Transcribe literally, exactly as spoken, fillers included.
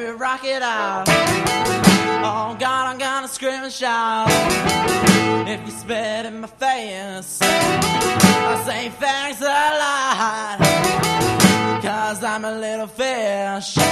baby, rock it out. Oh God, I'm gonna scream and shout if you spit in my face. I say thanks a lot, cause I'm a little fish.